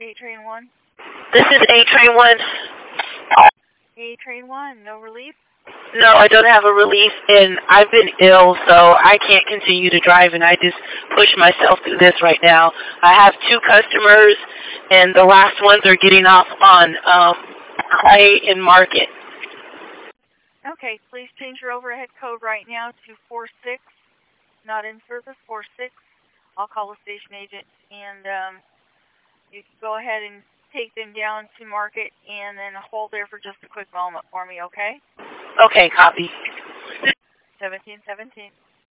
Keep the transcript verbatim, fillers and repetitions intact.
A-Train one. This is A-Train one. A-Train one, no relief? No, I don't have a relief, and I've been ill, so I can't continue to drive, and I just push myself through this right now. I have two customers, and the last ones are getting off on um, Clay and Market. Okay, please change your overhead code right now to four six, not in service, four six. I'll call the station agent, and um, you can go ahead and take them down to Market, and then hold there for just a quick moment for me, okay? Okay, copy. seventeen seventeen.